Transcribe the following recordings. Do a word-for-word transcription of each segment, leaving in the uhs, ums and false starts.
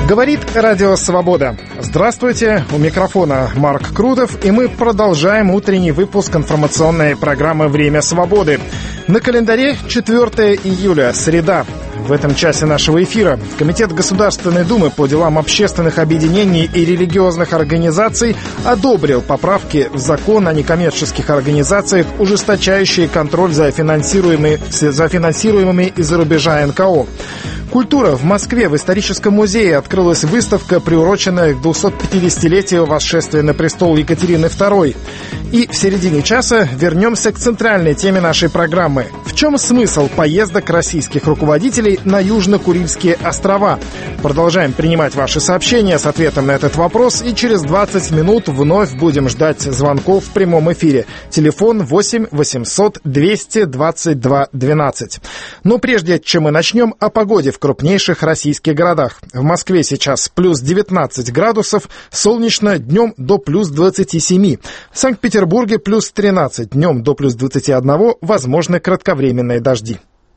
Говорит Радио Свобода. Здравствуйте, у микрофона Марк Крутов, и мы продолжаем утренний выпуск информационной программы «Время свободы». На календаре четвёртое июля, среда. В этом часе нашего эфира Комитет Государственной Думы по делам общественных объединений и религиозных организаций одобрил поправки в закон о некоммерческих организациях, ужесточающие контроль за финансируемыми, за финансируемыми из-за рубежа эн ка о. Культура. В Москве в историческом музее открылась выставка, приуроченная к двухсотпятидесятилетию восшествия на престол Екатерины второй. И в середине часа вернемся к центральной теме нашей программы. В чем смысл поездок российских руководителей на Южно-Курильские острова? Продолжаем принимать ваши сообщения с ответом на этот вопрос, и через двадцать минут вновь будем ждать звонков в прямом эфире. Телефон восемь восемьсот двести двадцать два двенадцать. Но прежде чем мы начнем, о погоде в крупнейших российских городах. В Москве сейчас плюс девятнадцать градусов, солнечно, днем до плюс двадцати семи. В Санкт-Петербурге плюс тринадцать, днем до плюс двадцати одного, возможны кратковременные дожди.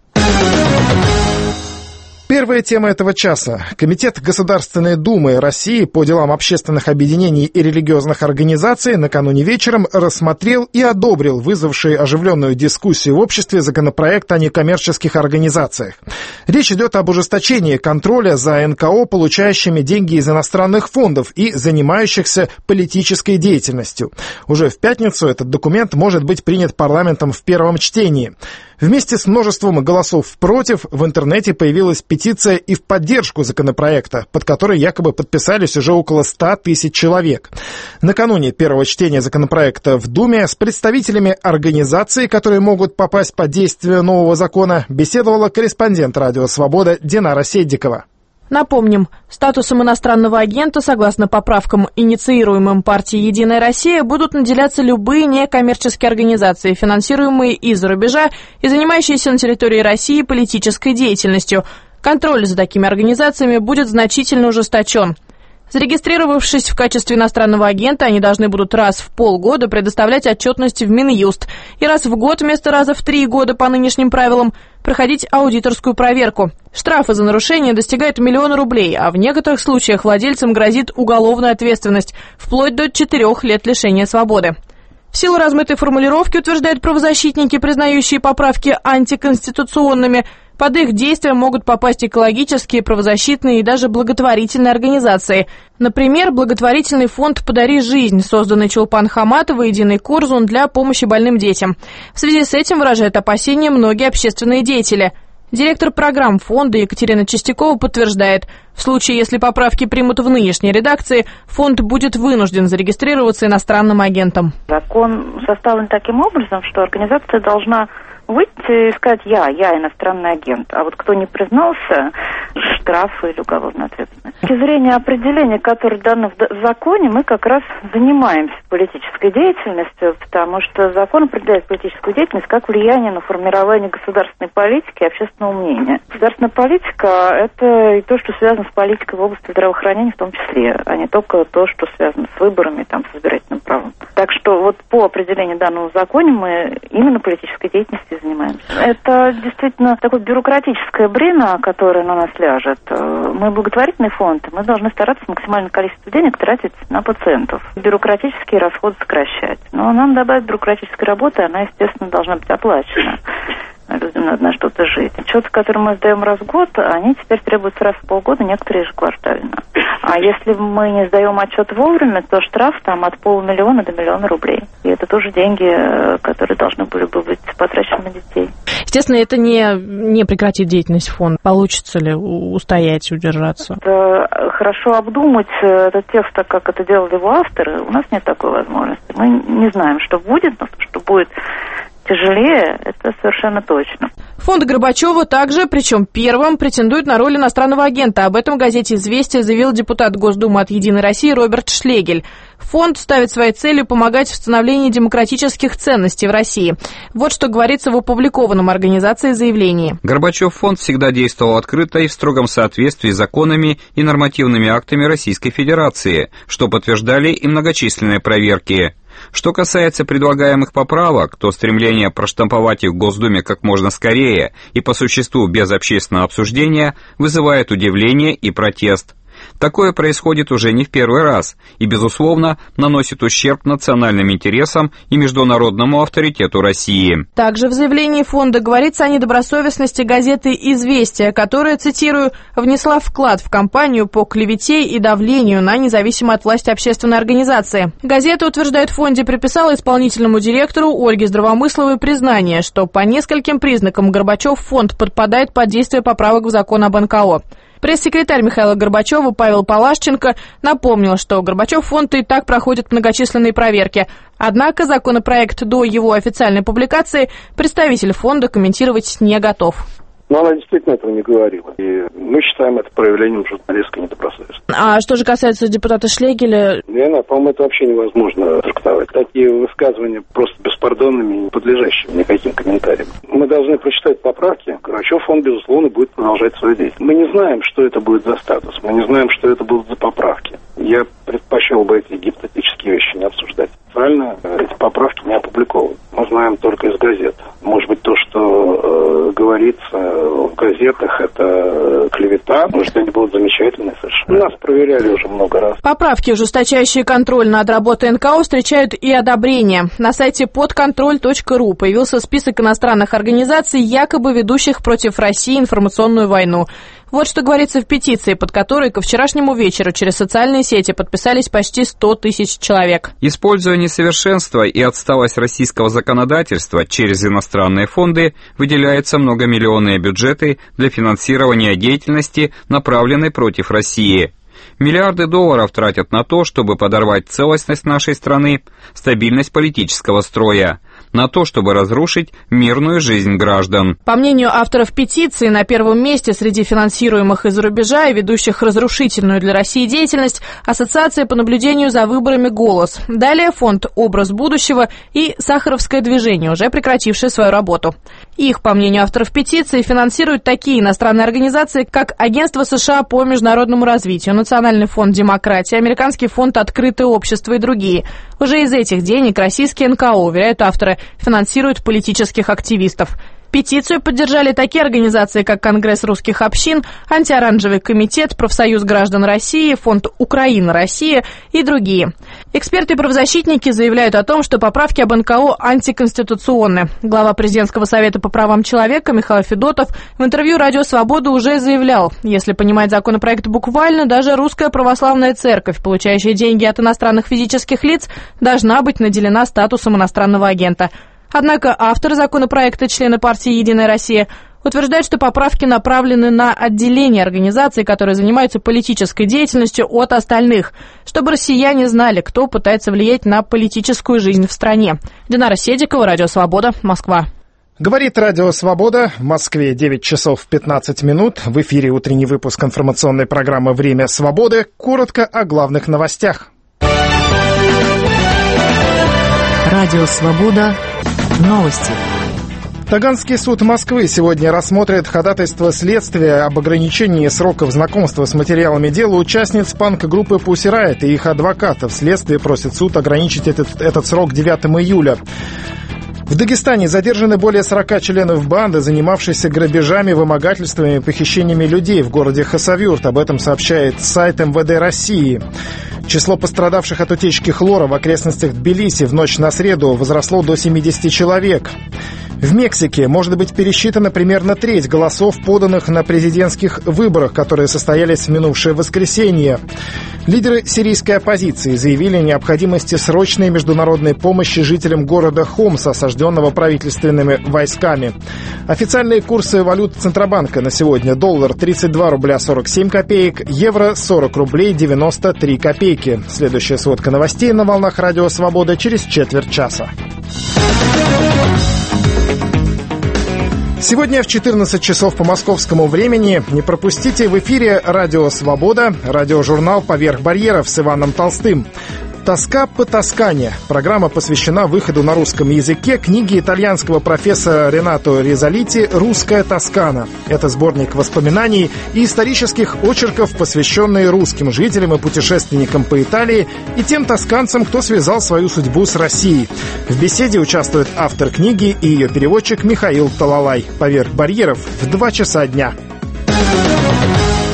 Первая тема этого часа. Комитет Государственной Думы России по делам общественных объединений и религиозных организаций накануне вечером рассмотрел и одобрил вызвавший оживленную дискуссию в обществе законопроект о некоммерческих организациях. Речь идет об ужесточении контроля за эн ка о, получающими деньги из иностранных фондов и занимающихся политической деятельностью. Уже в пятницу этот документ может быть принят парламентом в первом чтении. Вместе с множеством голосов против в интернете появилась петиция и в поддержку законопроекта, под которой якобы подписались уже около ста тысяч человек. Накануне первого чтения законопроекта в Думе с представителями организаций, которые могут попасть под действие нового закона, беседовала корреспондент Радио Свобода Динара Седдикова. Напомним, статусом иностранного агента, согласно поправкам, инициируемым партией «Единая Россия», будут наделяться любые некоммерческие организации, финансируемые из-за рубежа и занимающиеся на территории России политической деятельностью. Контроль за такими организациями будет значительно ужесточен. Зарегистрировавшись в качестве иностранного агента, они должны будут раз в полгода предоставлять отчетность в Минюст и раз в год вместо раза в три года по нынешним правилам проходить аудиторскую проверку. Штрафы за нарушение достигают миллиона рублей, а в некоторых случаях владельцам грозит уголовная ответственность, вплоть до четырех лет лишения свободы. В силу размытой формулировки, утверждают правозащитники, признающие поправки антиконституционными, под их действия могут попасть экологические, правозащитные и даже благотворительные организации. Например, благотворительный фонд «Подари жизнь», созданный Чулпан Хаматовой и Диной Корзун для помощи больным детям. В связи с этим выражают опасения многие общественные деятели. Директор программ фонда Екатерина Чистякова подтверждает, в случае, если поправки примут в нынешней редакции, фонд будет вынужден зарегистрироваться иностранным агентом. Закон составлен таким образом, что организация должна выйти и сказать: я, я иностранный агент. А вот кто не признался, штрафы или уголовная ответственность. С точки зрения определения, которое дано в законе, мы как раз занимаемся политической деятельностью, потому что закон определяет политическую деятельность как влияние на формирование государственной политики и общественного мнения. Государственная политика – это и то, что связано с политикой в области здравоохранения в том числе, а не только то, что связано с выборами, там, с избирательным правом. Так что вот по определению данного в законе мы именно политической деятельностью занимаемся. Это действительно такое бюрократическое бремя, которое на нас ляжет. Мы благотворительный фонд, мы должны стараться максимальное количество денег тратить на пациентов. Бюрократические расходы сокращать. Но нам добавить бюрократической работы, она, естественно, должна быть оплачена. Людям надо на что-то жить. Отчеты, которые мы сдаем раз в год, они теперь требуются раз в полгода, некоторые ежеквартально. А если мы не сдаем отчет вовремя, то штраф там от полумиллиона до миллиона рублей. И это тоже деньги, которые должны были бы быть потрачены на детей. Естественно, это не, не прекратит деятельность фонда. Получится ли устоять, удержаться? Это хорошо обдумать этот текст, так как это делали его авторы. У нас нет такой возможности. Мы не знаем, что будет, но что будет тяжелее, это совершенно точно. Фонд Горбачева также, причем первым, претендует на роль иностранного агента. Об этом в газете «Известия» заявил депутат Госдумы от «Единой России» Роберт Шлегель. Фонд ставит своей целью помогать в становлении демократических ценностей в России. Вот что говорится в опубликованном организацией заявлении. Горбачев фонд всегда действовал открыто и в строгом соответствии с законами и нормативными актами Российской Федерации, что подтверждали и многочисленные проверки. Что касается предлагаемых поправок, то стремление проштамповать их в Госдуме как можно скорее и по существу без общественного обсуждения вызывает удивление и протест. Такое происходит уже не в первый раз и, безусловно, наносит ущерб национальным интересам и международному авторитету России. Также в заявлении фонда говорится о недобросовестности газеты «Известия», которая, цитирую, «внесла вклад в кампанию по клевете и давлению на независимую от власти общественной организации». Газета, утверждает в фонде, приписала исполнительному директору Ольге Здравомысловой признание, что по нескольким признакам Горбачев фонд подпадает под действие поправок в закон об эн ка о. Пресс-секретарь Михаила Горбачева Павел Палашченко напомнил, что Горбачев фонд и так проходит многочисленные проверки. Однако законопроект до его официальной публикации представитель фонда комментировать не готов. Но она действительно этого не говорила. И мы считаем это проявлением журналистской недобросовестности. А что же касается депутата Шлегеля? Я знаю, по-моему, это вообще невозможно трактовать. Такие высказывания просто беспардонными и не подлежащими никаким комментариям. Мы должны прочитать поправки. Горбачев фонд, безусловно, будет продолжать свою деятельность. Мы не знаем, что это будет за статус. Мы не знаем, что это будут за поправки. Я предпочел бы эти гипотетические вещи не обсуждать. Официально эти поправки не опубликованы. Мы знаем только из газет. Может быть, то, что э, говорится в газетах, это клевета. Может, они будут замечательные совершенно. Нас проверяли уже много раз. Поправки, ужесточающие контроль над работой эн ка о, встречают и одобрение. На сайте подконтроль точка ру появился список иностранных организаций, якобы ведущих против России информационную войну. Вот что говорится в петиции, под которой ко вчерашнему вечеру через социальные сети подписались почти сто тысяч человек. Используя несовершенство и отсталость российского законодательства через иностранные фонды, выделяются многомиллионные бюджеты для финансирования деятельности, направленной против России. Миллиарды долларов тратят на то, чтобы подорвать целостность нашей страны, стабильность политического строя, на то, чтобы разрушить мирную жизнь граждан. По мнению авторов петиции, на первом месте среди финансируемых из-за рубежа и ведущих разрушительную для России деятельность Ассоциация по наблюдению за выборами «Голос». Далее фонд «Образ будущего» и «Сахаровское движение», уже прекратившее свою работу. Их, по мнению авторов петиции, финансируют такие иностранные организации, как Агентство США по международному развитию, Национальный фонд демократии, Американский фонд «Открытое общество» и другие. Уже из этих денег российские эн ка о, уверяют авторы, финансируют политических активистов. Петицию поддержали такие организации, как Конгресс русских общин, Антиоранжевый комитет, Профсоюз граждан России, Фонд Украина-Россия и другие. Эксперты и правозащитники заявляют о том, что поправки об эн ка о антиконституционны. Глава Президентского совета по правам человека Михаил Федотов в интервью «Радио Свобода» уже заявлял, если понимать законопроект буквально, даже Русская Православная Церковь, получающая деньги от иностранных физических лиц, должна быть наделена статусом иностранного агента. Однако автор законопроекта, члены партии «Единая Россия», утверждают, что поправки направлены на отделение организаций, которые занимаются политической деятельностью, от остальных, чтобы россияне знали, кто пытается влиять на политическую жизнь в стране. Динара Седикова, Радио Свобода, Москва. Говорит Радио Свобода. В Москве девять часов пятнадцать минут. В эфире утренний выпуск информационной программы «Время свободы». Коротко о главных новостях. Радио Свобода. Новости. Таганский суд Москвы сегодня рассмотрит ходатайство следствия об ограничении сроков знакомства с материалами дела участниц панк-группы Pussy Riot и их адвокатов. Следствие просит суд ограничить этот, этот срок девятого июля. В Дагестане задержаны более сорока членов банды, занимавшейся грабежами, вымогательствами и похищениями людей в городе Хасавюрт. Об этом сообщает сайт эм вэ дэ России. Число пострадавших от утечки хлора в окрестностях Тбилиси в ночь на среду возросло до семидесяти человек. В Мексике может быть пересчитана примерно треть голосов, поданных на президентских выборах, которые состоялись в минувшее воскресенье. Лидеры сирийской оппозиции заявили о необходимости срочной международной помощи жителям города Хомс, осажденного правительственными войсками. Официальные курсы валют Центробанка на сегодня: доллар тридцать два рубля сорок семь копеек, евро сорок рублей девяносто три копейки. Следующая сводка новостей на волнах Радио Свобода через четверть часа. Сегодня в четырнадцать часов по московскому времени не пропустите в эфире «Радио Свобода», радиожурнал «Поверх барьеров» с Иваном Толстым. «Тоска по Тоскане». Программа посвящена выходу на русском языке книги итальянского профессора Ренато Ризолити «Русская Тоскана». Это сборник воспоминаний и исторических очерков, посвященные русским жителям и путешественникам по Италии и тем тосканцам, кто связал свою судьбу с Россией. В беседе участвует автор книги и ее переводчик Михаил Талалай. «Поверх барьеров» в два часа дня.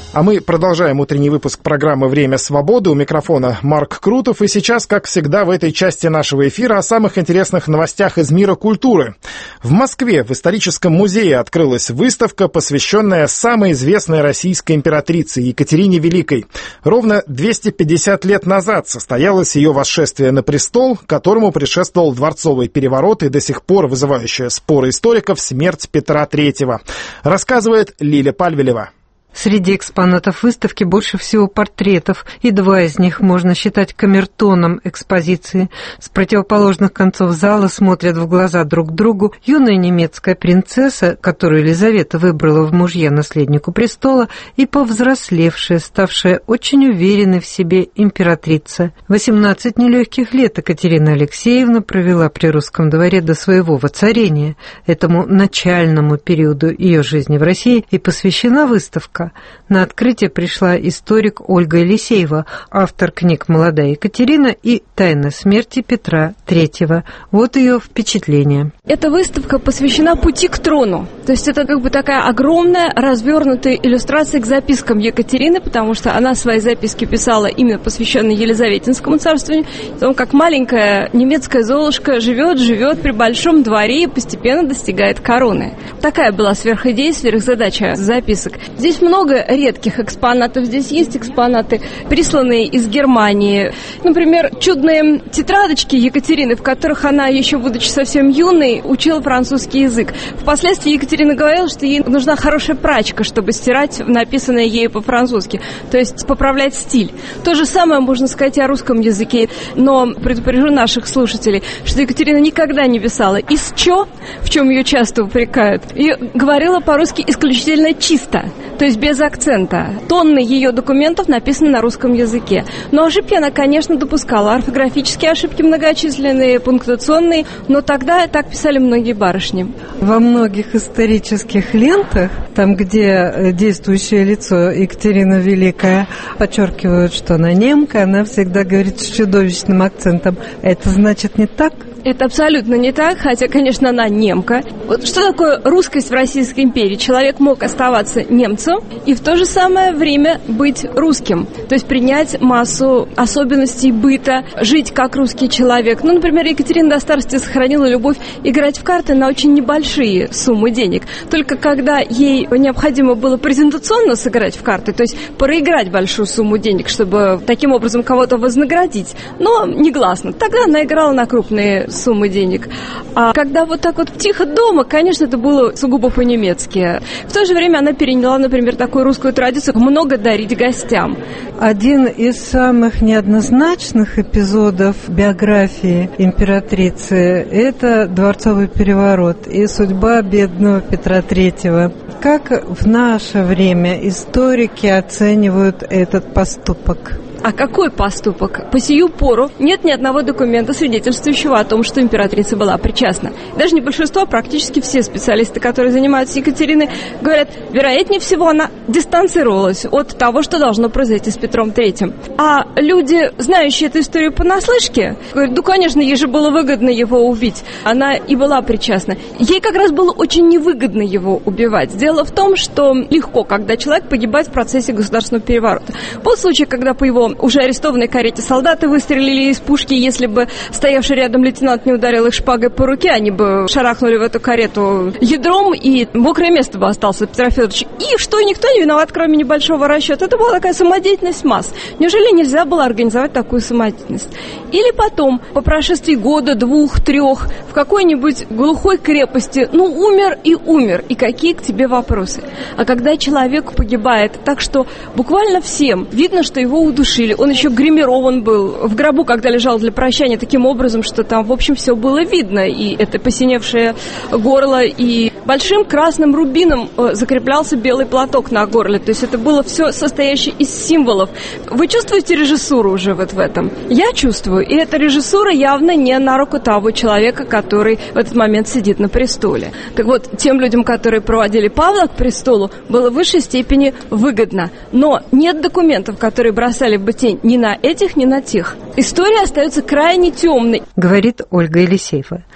А мы продолжаем утренний выпуск программы «Время свободы». У микрофона Марк Крутов. И сейчас, как всегда, в этой части нашего эфира о самых интересных новостях из мира культуры. В Москве в историческом музее открылась выставка, посвященная самой известной российской императрице Екатерине Великой. Ровно двести пятьдесят лет назад состоялось ее восшествие на престол, которому предшествовал дворцовый переворот и до сих пор вызывающая споры историков смерть Петра Третьего. Рассказывает Лиля Пальвелева. Среди экспонатов выставки больше всего портретов, и два из них можно считать камертоном экспозиции. С противоположных концов зала смотрят в глаза друг другу юная немецкая принцесса, которую Елизавета выбрала в мужья наследнику престола, и повзрослевшая, ставшая очень уверенной в себе императрица. восемнадцать нелегких лет Екатерина Алексеевна провела при русском дворе до своего воцарения. Этому начальному периоду ее жизни в России и посвящена выставка. На открытие пришла историк Ольга Елисеева, автор книг «Молодая Екатерина» и «Тайна смерти Петра Третьего». Вот ее впечатление. Эта выставка посвящена пути к трону. То есть это как бы такая огромная, развернутая иллюстрация к запискам Екатерины, потому что она свои записки писала именно посвященные Елизаветинскому царствованию, о том, как маленькая немецкая золушка живет, живет при большом дворе и постепенно достигает короны. Такая была сверхидея, сверхзадача записок. Здесь много редких экспонатов. Здесь есть экспонаты, присланные из Германии. Например, чудные тетрадочки Екатерины, в которых она, еще будучи совсем юной, учила французский язык. Впоследствии Екатерина говорила, что ей нужна хорошая прачка, чтобы стирать написанное ею по-французски, то есть поправлять стиль. То же самое можно сказать и о русском языке, но предупрежу наших слушателей, что Екатерина никогда не писала из «чё», в чем ее часто упрекают, и говорила по-русски исключительно чисто, то есть без акцента. Тонны ее документов написаны на русском языке. Но ошибки она, конечно, допускала. Орфографические ошибки многочисленные, пунктуационные, но тогда так писали многие барышни. Во многих исторических лентах, там, где действующее лицо Екатерина Великая, подчеркивают, что она немка, она всегда говорит с чудовищным акцентом. Это значит не так? Это абсолютно не так, хотя, конечно, она немка. Вот что такое русскость в Российской империи? Человек мог оставаться немцем и в то же самое время быть русским, то есть принять массу особенностей быта, жить как русский человек. Ну, например, Екатерина до старости сохранила любовь играть в карты на очень небольшие суммы денег. Только когда ей необходимо было презентационно сыграть в карты, то есть проиграть большую сумму денег, чтобы таким образом кого-то вознаградить, но негласно, тогда она играла на крупные суммы денег. А когда вот так вот тихо дома, конечно, это было сугубо по-немецки. В то же время она переняла, например, такую русскую традицию много дарить гостям. Один из самых неоднозначных эпизодов биографии императрицы – это дворцовый переворот и судьба бедного Петра Третьего. Как в наше время историки оценивают этот поступок? А какой поступок? По сию пору нет ни одного документа, свидетельствующего о том, что императрица была причастна. Даже не большинство, а практически все специалисты, которые занимаются Екатериной, говорят, вероятнее всего, она дистанцировалась от того, что должно произойти с Петром Третьим. А люди, знающие эту историю понаслышке, говорят, ну, конечно, ей же было выгодно его убить. Она и была причастна. Ей как раз было очень невыгодно его убивать. Дело в том, что легко, когда человек погибает в процессе государственного переворота. Был случай, когда по его уже арестованной карете солдаты выстрелили из пушки, если бы стоявший рядом лейтенант не ударил их шпагой по руке, они бы шарахнули в эту карету ядром, и мокрое место бы остался Петра Федоровича. И что никто не виноват, кроме небольшого расчета. Это была такая самодеятельность масс. Неужели нельзя было организовать такую самодеятельность? Или потом, по прошествии года, двух, трех, в какой-нибудь глухой крепости, ну, умер и умер, и какие к тебе вопросы? А когда человек погибает так, что буквально всем видно, что его удушили, он еще гримирован был в гробу, когда лежал для прощания, таким образом, что там, в общем, все было видно. И это посиневшее горло, и большим красным рубином закреплялся белый платок на горле. То есть это было все состоящее из символов. Вы чувствуете режиссуру уже вот в этом? Я чувствую. И эта режиссура явно не на руку того человека, который в этот момент сидит на престоле. Так вот, тем людям, которые проводили Павла к престолу, было в высшей степени выгодно. Но нет документов, которые бросали бы тень ни на этих, ни на тех. История остается крайне темной, говорит Ольга Елисеева.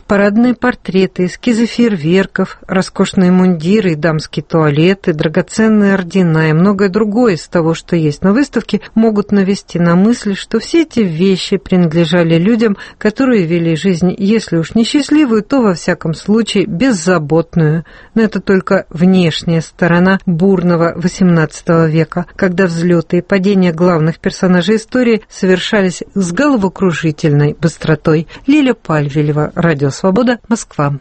Парадные портреты, эскизы фейерверков, роскошные мундиры и дамские туалеты, драгоценные ордена и многое другое из того, что есть на выставке, могут навести на мысль, что все эти вещи принадлежали людям, которые вели жизнь, если уж не счастливую, то во всяком случае беззаботную. Но это только внешняя сторона бурного восемнадцатого века, когда взлеты и падения главных персонажей истории совершались с головокружительной быстротой. Лиля Пальвелева, Радио Свобода, Москва.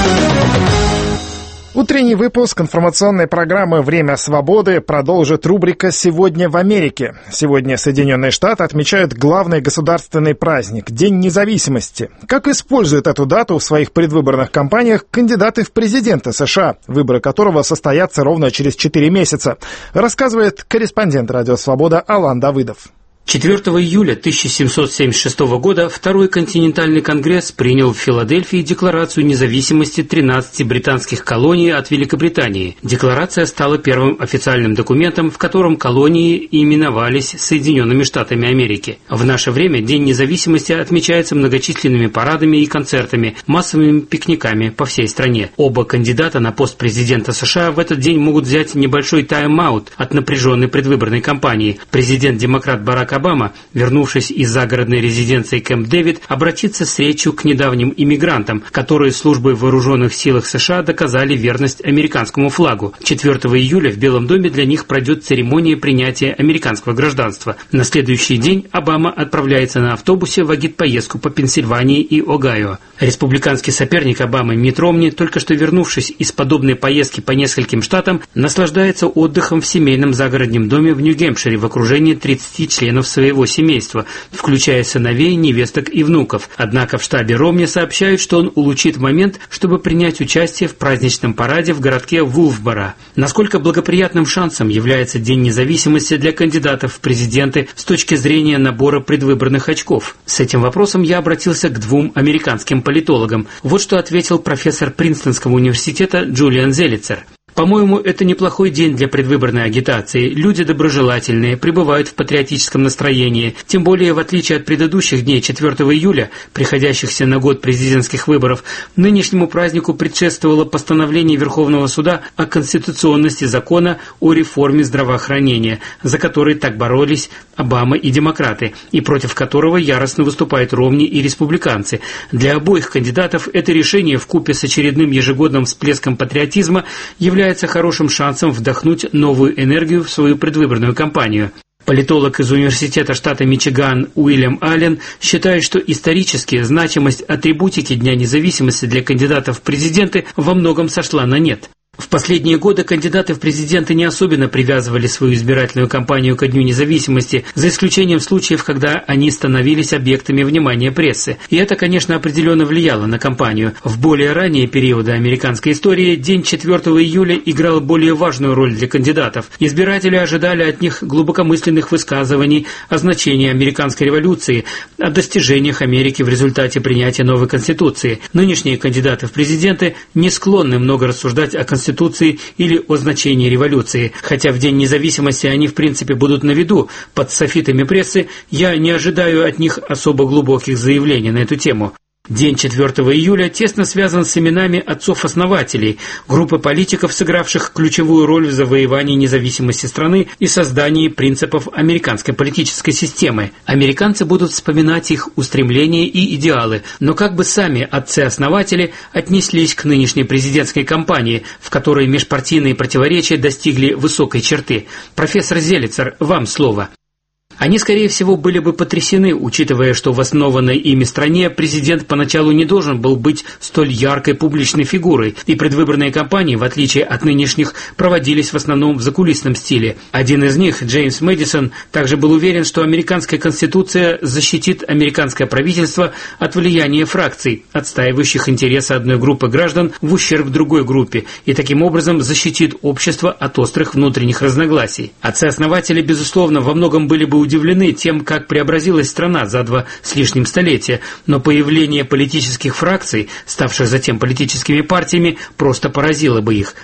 Утренний выпуск информационной программы «Время свободы» продолжит рубрика «Сегодня в Америке». Сегодня Соединенные Штаты отмечают главный государственный праздник – День независимости. Как используют эту дату в своих предвыборных кампаниях кандидаты в президенты США, выборы которого состоятся ровно через четыре месяца, рассказывает корреспондент «Радио Свобода» Алан Давыдов. четвёртого июля тысяча семьсот семьдесят шестого года Второй континентальный конгресс принял в Филадельфии Декларацию независимости тринадцати британских колоний от Великобритании. Декларация стала первым официальным документом, в котором колонии именовались Соединенными Штатами Америки. В наше время День независимости отмечается многочисленными парадами и концертами, массовыми пикниками по всей стране. Оба кандидата на пост президента США в этот день могут взять небольшой тайм-аут от напряженной предвыборной кампании. Президент-демократ Барак Обама, вернувшись из загородной резиденции Кэмп-Дэвид, обратится с речью к недавним иммигрантам, которые службой в вооруженных силах США доказали верность американскому флагу. четвёртого июля в Белом доме для них пройдет церемония принятия американского гражданства. На следующий день Обама отправляется на автобусе в агитпоездку по Пенсильвании и Огайо. Республиканский соперник Обамы Митт Ромни, только что вернувшись из подобной поездки по нескольким штатам, наслаждается отдыхом в семейном загородном доме в Нью-Гэмпшире в окружении тридцати членов своего семейства, включая сыновей, невесток и внуков. Однако в штабе Ромни сообщают, что он улучшит момент, чтобы принять участие в праздничном параде в городке Вулфборо. Насколько благоприятным шансом является День независимости для кандидатов в президенты с точки зрения набора предвыборных очков? С этим вопросом я обратился к двум американским политологам. Вот что ответил профессор Принстонского университета Джулиан Зелицер. По-моему, это неплохой день для предвыборной агитации. Люди доброжелательные, пребывают в патриотическом настроении. Тем более, в отличие от предыдущих дней четвёртого июля, приходящихся на год президентских выборов, нынешнему празднику предшествовало постановление Верховного суда о конституционности закона о реформе здравоохранения, за который так боролись Обама и демократы, и против которого яростно выступают Ромни и республиканцы. Для обоих кандидатов это решение вкупе с очередным ежегодным всплеском патриотизма является является хорошим шансом вдохнуть новую энергию в свою предвыборную кампанию. Политолог из университета штата Мичиган Уильям Аллен считает, что исторически значимость атрибутики Дня независимости для кандидатов в президенты во многом сошла на нет. В последние годы кандидаты в президенты не особенно привязывали свою избирательную кампанию ко Дню независимости, за исключением случаев, когда они становились объектами внимания прессы. И это, конечно, определенно влияло на кампанию. В более ранние периоды американской истории день четвёртого июля играл более важную роль для кандидатов. Избиратели ожидали от них глубокомысленных высказываний о значении американской революции, о достижениях Америки в результате принятия новой Конституции. Нынешние кандидаты в президенты не склонны много рассуждать о Конституции Конституции или о значении революции. Хотя в День независимости они в принципе будут на виду под софитами прессы, я не ожидаю от них особо глубоких заявлений на эту тему. День четвёртого июля тесно связан с именами отцов-основателей, группы политиков, сыгравших ключевую роль в завоевании независимости страны и создании принципов американской политической системы. Американцы будут вспоминать их устремления и идеалы, но как бы сами отцы-основатели отнеслись к нынешней президентской кампании, в которой межпартийные противоречия достигли высокой черты. Профессор Зелицер, вам слово. Они, скорее всего, были бы потрясены, учитывая, что в основанной ими стране президент поначалу не должен был быть столь яркой публичной фигурой, и предвыборные кампании, в отличие от нынешних, проводились в основном в закулисном стиле. Один из них, Джеймс Мэдисон, также был уверен, что американская конституция защитит американское правительство от влияния фракций, отстаивающих интересы одной группы граждан в ущерб другой группе, и таким образом защитит общество от острых внутренних разногласий. Отцы-основатели, безусловно, во многом были бы удивлены тем, как преобразилась страна за два с лишним столетия, но появление политических фракций, ставших затем политическими партиями, просто поразило бы их.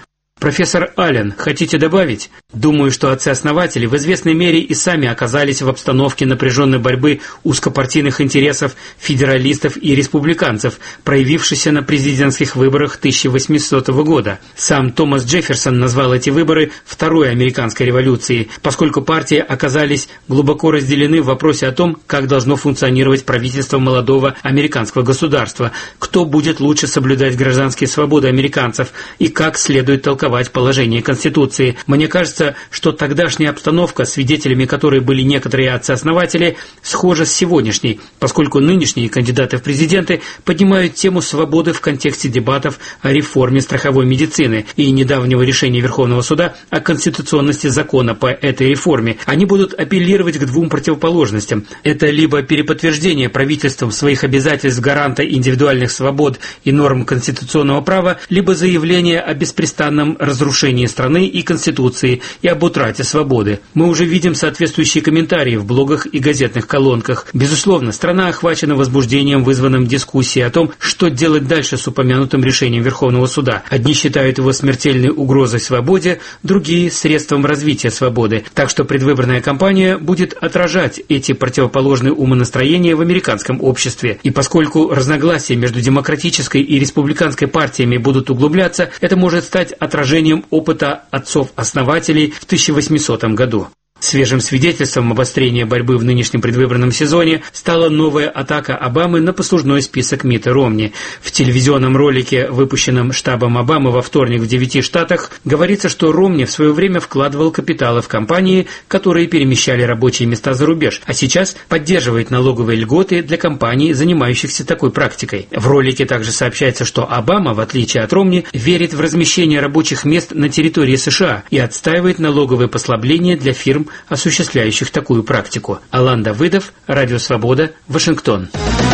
Профессор Аллен, хотите добавить? Думаю, что отцы-основатели в известной мере и сами оказались в обстановке напряженной борьбы узкопартийных интересов федералистов и республиканцев, проявившейся на президентских выборах тысяча восьмисотого года. Сам Томас Джефферсон назвал эти выборы Второй американской революцией, поскольку партии оказались глубоко разделены в вопросе о том, как должно функционировать правительство молодого американского государства, кто будет лучше соблюдать гражданские свободы американцев и как следует толковать положение Конституции. Мне кажется, что тогдашняя обстановка, свидетелями которой были некоторые отцы-основатели, схожа с сегодняшней, поскольку нынешние кандидаты в президенты поднимают тему свободы в контексте дебатов о реформе страховой медицины и недавнего решения Верховного суда о конституционности закона по этой реформе. Они будут апеллировать к двум противоположностям. Это либо переподтверждение правительством своих обязательств гаранта индивидуальных свобод и норм конституционного права, либо заявление о беспрестанном разрушении страны и Конституции и об утрате свободы. Мы уже видим соответствующие комментарии в блогах и газетных колонках. Безусловно, страна охвачена возбуждением, вызванным дискуссией о том, что делать дальше с упомянутым решением Верховного суда. Одни считают его смертельной угрозой свободе, другие – средством развития свободы. Так что предвыборная кампания будет отражать эти противоположные умонастроения в американском обществе. И поскольку разногласия между демократической и республиканской партиями будут углубляться, это может стать отражением опыта отцов-основателей в тысяча восьмисотом году. Свежим свидетельством обострения борьбы в нынешнем предвыборном сезоне стала новая атака Обамы на послужной список Митта Ромни. В телевизионном ролике, выпущенном штабом Обамы во вторник в девяти штатах, говорится, что Ромни в свое время вкладывал капиталы в компании, которые перемещали рабочие места за рубеж, а сейчас поддерживает налоговые льготы для компаний, занимающихся такой практикой. В ролике также сообщается, что Обама, в отличие от Ромни, верит в размещение рабочих мест на территории США и отстаивает налоговые послабления для фирм, осуществляющих такую практику. Алан Давыдов, Радио Свобода, Вашингтон.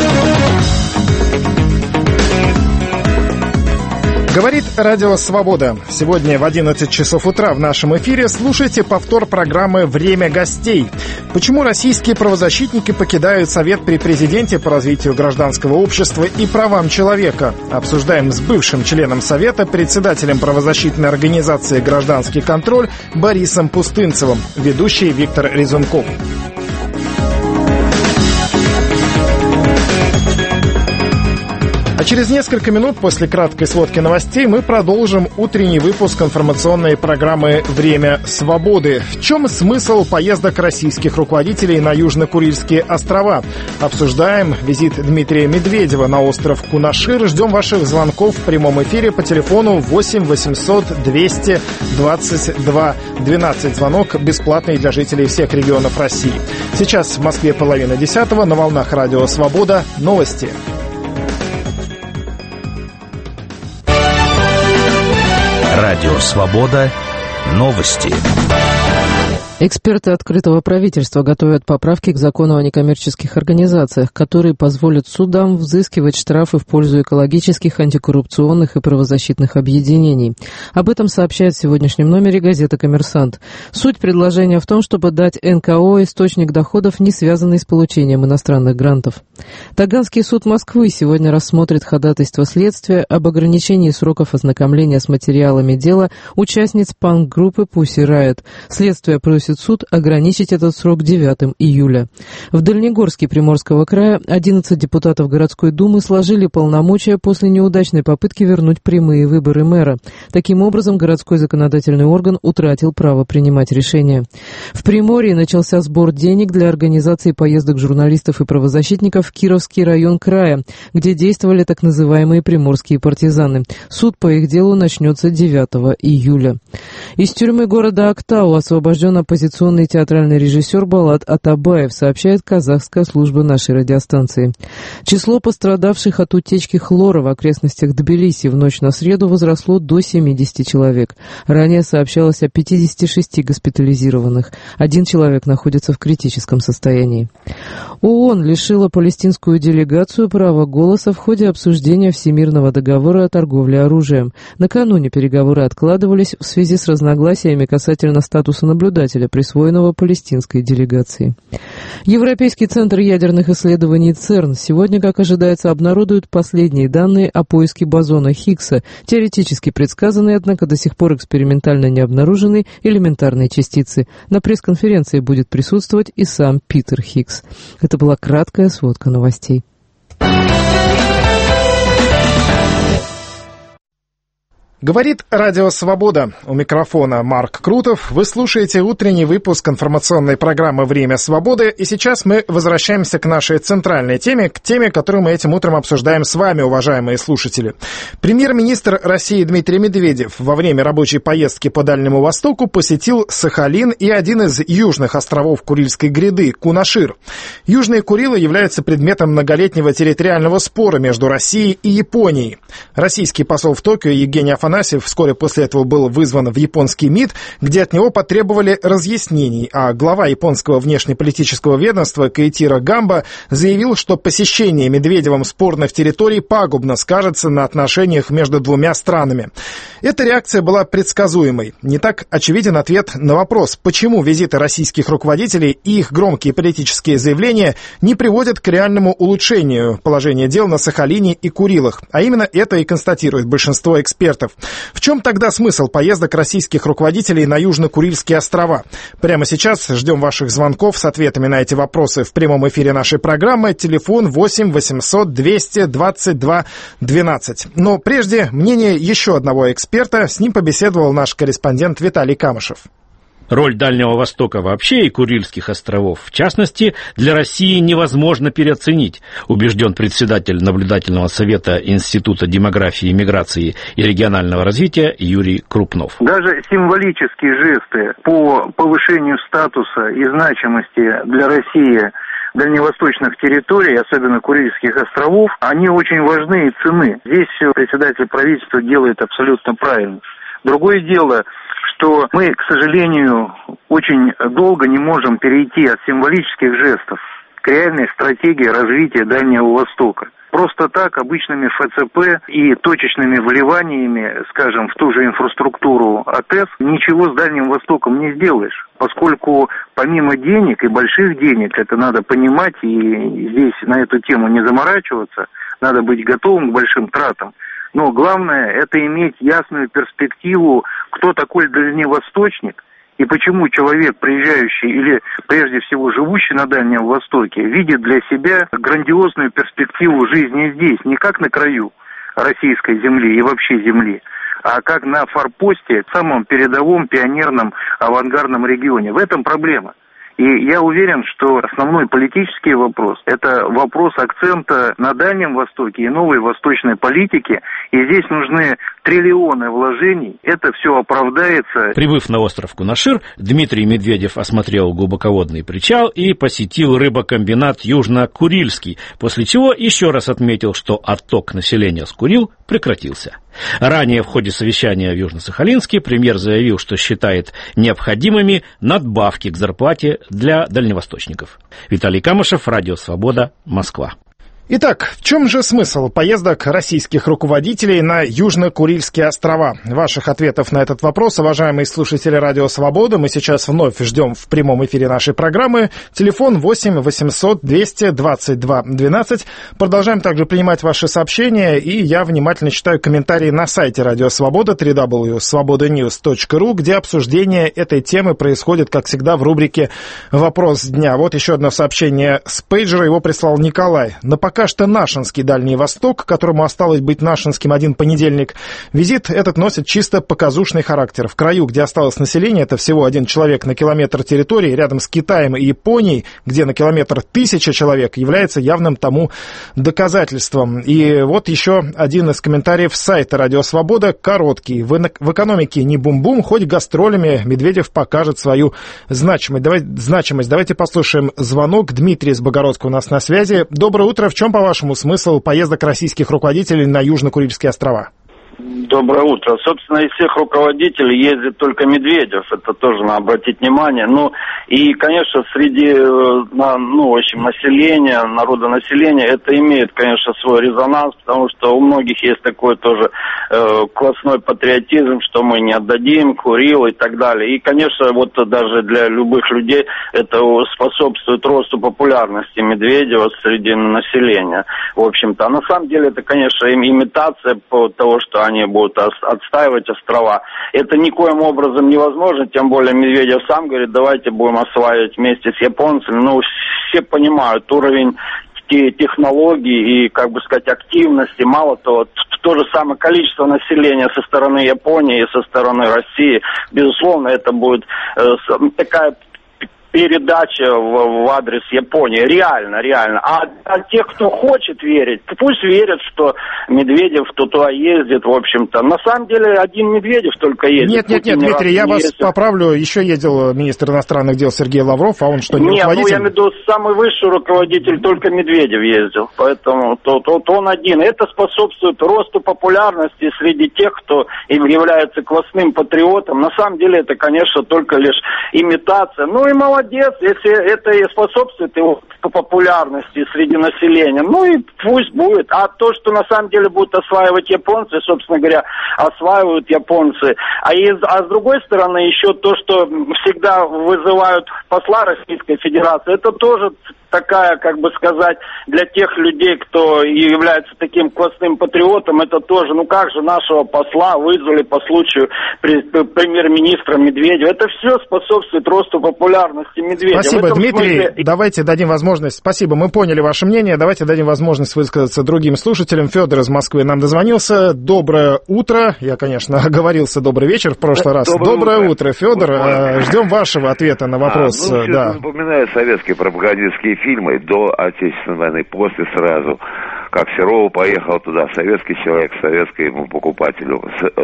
Говорит Радио Свобода. Сегодня в одиннадцать часов утра в нашем эфире слушайте повтор программы «Время гостей». Почему российские правозащитники покидают Совет при президенте по развитию гражданского общества и правам человека? Обсуждаем с бывшим членом Совета, председателем правозащитной организации «Гражданский контроль» Борисом Пустынцевым. Ведущий Виктор Резунков. А через несколько минут после краткой сводки новостей мы продолжим утренний выпуск информационной программы «Время свободы». В чем смысл поездок российских руководителей на Южно-Курильские острова? Обсуждаем визит Дмитрия Медведева на остров Кунашир. Ждем ваших звонков в прямом эфире по телефону восемь восемьсот двести двадцать два двенадцать. Звонок бесплатный для жителей всех регионов России. Сейчас в Москве половина десятого. На волнах Радио Свобода. Новости. Радио Свобода. Новости. Эксперты открытого правительства готовят поправки к закону о некоммерческих организациях, которые позволят судам взыскивать штрафы в пользу экологических, антикоррупционных и правозащитных объединений. Об этом сообщает в сегодняшнем номере газета «Коммерсант». Суть предложения в том, чтобы дать эн ка о источник доходов, не связанный с получением иностранных грантов. Таганский суд Москвы сегодня рассмотрит ходатайство следствия об ограничении сроков ознакомления с материалами дела участниц панк-группы Pussy Riot. Следствие просит суд ограничить этот срок девятого июля. В Дальнегорске Приморского края одиннадцать депутатов городской думы сложили полномочия после неудачной попытки вернуть прямые выборы мэра. Таким образом, городской законодательный орган утратил право принимать решения. В Приморье начался сбор денег для организации поездок журналистов и правозащитников в Кировский район края, где действовали так называемые приморские партизаны. Суд по их делу начнется девятого июля. Из тюрьмы города Актау освобожден оппозиционный театральный режиссер Балат Атабаев, сообщает казахская служба нашей радиостанции. Число пострадавших от утечки хлора в окрестностях Тбилиси в ночь на среду возросло до семидесяти человек. Ранее сообщалось о пятидесяти шести госпитализированных. Один человек находится в критическом состоянии. ООН лишила палестинскую делегацию права голоса в ходе обсуждения Всемирного договора о торговле оружием. Накануне переговоры откладывались в связи с разногласиями касательно статуса наблюдателя места, присвоенного палестинской делегации. Европейский центр ядерных исследований ЦЕРН сегодня, как ожидается, обнародует последние данные о поиске бозона Хиггса, теоретически предсказанной, однако до сих пор экспериментально не обнаруженной элементарной частицы. На пресс-конференции будет присутствовать и сам Питер Хиггс. Это была краткая сводка новостей. Говорит Радио Свобода. У микрофона Марк Крутов. Вы слушаете утренний выпуск информационной программы «Время свободы». И сейчас мы возвращаемся к нашей центральной теме, к теме, которую мы этим утром обсуждаем с вами, уважаемые слушатели. Премьер-министр России Дмитрий Медведев во время рабочей поездки по Дальнему Востоку посетил Сахалин и один из южных островов Курильской гряды – Кунашир. Южные Курилы являются предметом многолетнего территориального спора между Россией и Японией. Российский посол в Токио Евгений Афанасьев Афанасьев вскоре после этого был вызван в японский МИД, где от него потребовали разъяснений, а глава японского внешнеполитического ведомства Коэтиро Гамба заявил, что посещение Медведевым спорных территорий пагубно скажется на отношениях между двумя странами. Эта реакция была предсказуемой. Не так очевиден ответ на вопрос, почему визиты российских руководителей и их громкие политические заявления не приводят к реальному улучшению положения дел на Сахалине и Курилах. А именно это и констатирует большинство экспертов. В чем тогда смысл поездок российских руководителей на Южно-Курильские острова? Прямо сейчас ждем ваших звонков с ответами на эти вопросы в прямом эфире нашей программы. Телефон восемь восемьсот двести двадцать два двенадцать. Но прежде мнение еще одного эксперта. С ним побеседовал наш корреспондент Виталий Камышев. Роль Дальнего Востока вообще и Курильских островов, в частности, для России невозможно переоценить, убежден председатель наблюдательного совета Института демографии, миграции и регионального развития Юрий Крупнов. Даже символические жесты по повышению статуса и значимости для России дальневосточных территорий, особенно Курильских островов, они очень важны и ценны. Здесь председатель правительства делает абсолютно правильно. Другое дело, что мы, к сожалению, очень долго не можем перейти от символических жестов к реальной стратегии развития Дальнего Востока. Просто так, обычными эф цэ пэ и точечными вливаниями, скажем, в ту же инфраструктуру а тэ эс, ничего с Дальним Востоком не сделаешь. Поскольку помимо денег и больших денег, это надо понимать, и здесь на эту тему не заморачиваться, надо быть готовым к большим тратам. Но главное, это иметь ясную перспективу, кто такой дальневосточник, и почему человек, приезжающий или прежде всего живущий на Дальнем Востоке, видит для себя грандиозную перспективу жизни здесь, не как на краю российской земли и вообще земли, а как на форпосте, в самом передовом, пионерном, авангардном регионе. В этом проблема. И я уверен, что основной политический вопрос – это вопрос акцента на Дальнем Востоке и новой восточной политике. И здесь нужны триллионы вложений. Это все оправдается. Прибыв на остров Кунашир, Дмитрий Медведев осмотрел глубоководный причал и посетил рыбокомбинат Южно-Курильский, после чего еще раз отметил, что отток населения с Курил прекратился. Ранее в ходе совещания в Южно-Сахалинске премьер заявил, что считает необходимыми надбавки к зарплате для дальневосточников. Виталий Камышев, Радио Свобода, Москва. Итак, в чем же смысл поездок российских руководителей на Южно-Курильские острова? Ваших ответов на этот вопрос, уважаемые слушатели Радио Свобода, мы сейчас вновь ждем в прямом эфире нашей программы. Телефон восемь восемьсот двести двадцать два двенадцать. Продолжаем также принимать ваши сообщения, и я внимательно читаю комментарии на сайте Радио Свобода дабл ю дабл ю дабл ю точка свобода ньюс точка ру, где обсуждение этой темы происходит, как всегда, в рубрике «Вопрос дня». Вот еще одно сообщение с пейджера, его прислал Николай. На пока что нашинский Дальний Восток, которому осталось быть нашинским один понедельник, визит этот носит чисто показушный характер. В краю, где осталось население, это всего один человек на километр территории, рядом с Китаем и Японией, где на километр тысяча человек, является явным тому доказательством. И вот еще один из комментариев с сайта Радио Свобода, короткий. В, в экономике не бум-бум, хоть гастролями Медведев покажет свою значимость. Давай, значимость. Давайте послушаем звонок. Дмитрий из Богородска у нас на связи. Доброе утро. В чем, по-вашему, смысл поездок российских руководителей на Южно-Курильские острова? Доброе утро. Собственно, из всех руководителей ездит только Медведев. Это тоже надо обратить внимание. Ну, и, конечно, среди, ну, в общем, населения, народонаселения, это имеет, конечно, свой резонанс, потому что у многих есть такой тоже э, классной патриотизм, что мы не отдадим, Курил и так далее. И, конечно, вот даже для любых людей это способствует росту популярности Медведева среди населения, в общем-то. А на самом деле это, конечно, имитация по того, что они будут отстаивать острова. Это никоим образом невозможно, тем более Медведев сам говорит, давайте будем осваивать вместе с японцами. Ну, все понимают уровень технологий и, как бы сказать, активности. Мало того, то же самое количество населения со стороны Японии и со стороны России. Безусловно, это будет э, такая передача в, в адрес Японии. Реально, реально. А, а тех, кто хочет верить, пусть верят, что Медведев туда ездит, в общем-то. На самом деле, один Медведев только ездит. Нет, нет, нет, Дмитрий, я вас ездит. поправлю. Еще ездил министр иностранных дел Сергей Лавров, а он что, не Нет, руководитель? ну я имею в виду, самый высший руководитель только Медведев ездил. Поэтому то, то, то он один. Это способствует росту популярности среди тех, кто является классным патриотом. На самом деле, это, конечно, только лишь имитация. Ну и молодец. Молодец, если это и способствует его популярности среди населения, ну и пусть будет. А то, что на самом деле будут осваивать японцы, собственно говоря, осваивают японцы. А, из, а с другой стороны, еще то, что всегда вызывают посла Российской Федерации, это тоже такая, как бы сказать, для тех людей, кто является таким классным патриотом, это тоже, ну как же нашего посла вызвали по случаю премьер-министра Медведева. Это все способствует росту популярности Медведева. Спасибо, Дмитрий. Смысле... Давайте дадим возможность, спасибо, мы поняли ваше мнение, давайте дадим возможность высказаться другим слушателям. Федор из Москвы нам дозвонился. Доброе утро. Я, конечно, оговорился добрый вечер в прошлый раз. Доброе, Доброе утро, утро Федор. Ждем вашего ответа на вопрос. А, ну, да. Напоминаю советские пропагандистские фильмы до Отечественной войны, после сразу. Как Серова поехал туда, советский человек, советскому покупателю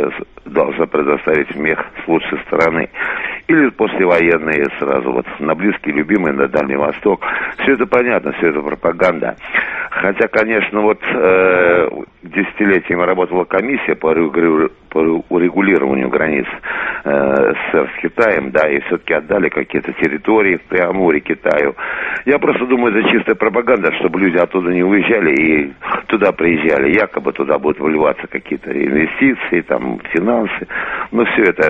должен предоставить мех с лучшей стороны. Или послевоенные сразу, вот на Близкий, любимый, на Дальний Восток. Все это понятно, все это пропаганда. Хотя, конечно, вот э, десятилетиями работала комиссия по, регу... по урегулированию границ э, СССР с Китаем, да, и все-таки отдали какие-то территории в Преамуре Китаю. Я просто думаю, это чистая пропаганда, чтобы люди оттуда не уезжали и туда приезжали. Якобы туда будут вливаться какие-то инвестиции, там, финансы. Но все это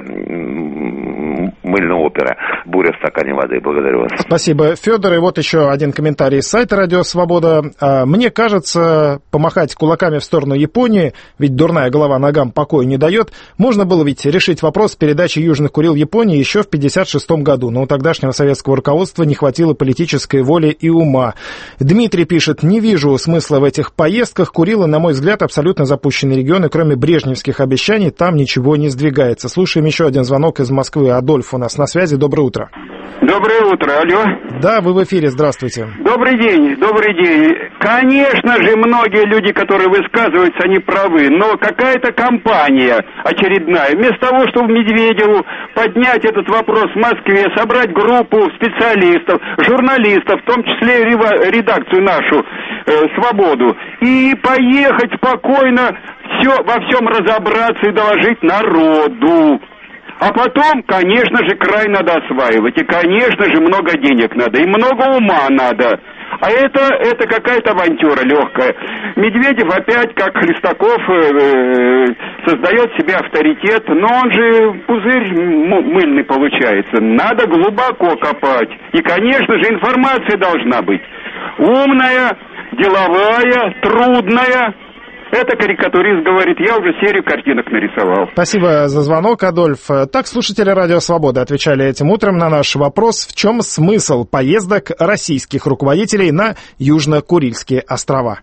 мыльная опера. Буря в стакане воды. Благодарю вас. Спасибо, Федор. И вот еще один комментарий с сайта «Радио Свобода». Мне кажется, помахать кулаками в сторону Японии, ведь дурная голова ногам покоя не дает, можно было ведь решить вопрос с передачей Южных Курил Японии еще в пятьдесят шестом году. Но у тогдашнего советского руководства не хватило политической воли и ума. Дмитрий пишет: не вижу смысла в этих поездках. Курилы, на мой взгляд, абсолютно запущенные регионы. Кроме брежневских обещаний, там ничего не сдвигается. Слушаем еще один звонок из Москвы. Адольф у нас на связи. Доброе утро. Доброе утро, алло. Да, вы в эфире, здравствуйте. Добрый день, добрый день. Конечно же, многие люди, которые высказываются, они правы, но какая-то компания очередная, вместо того, чтобы Медведеву поднять этот вопрос в Москве, собрать группу специалистов, журналистов, в том числе редакцию нашу, э, «Свободу», и поехать спокойно все, во всем разобраться и доложить народу. А потом, конечно же, край надо осваивать. И, конечно же, много денег надо. И много ума надо. А это, это какая-то авантюра легкая. Медведев опять, как Хлестаков, э, создает себе авторитет. Но он же пузырь мыльный получается. Надо глубоко копать. И, конечно же, информация должна быть умная, деловая, трудная. Это карикатурист говорит, я уже серию картинок нарисовал. Спасибо за звонок, Адольф. Так, слушатели «Радио Свобода» отвечали этим утром на наш вопрос, в чем смысл поездок российских руководителей на Южно-Курильские острова.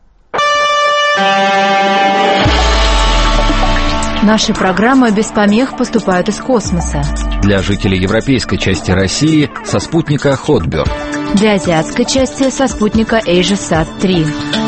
Наши программы без помех поступают из космоса. Для жителей европейской части России со спутника Хотберг. Для азиатской части со спутника AsiaSat три.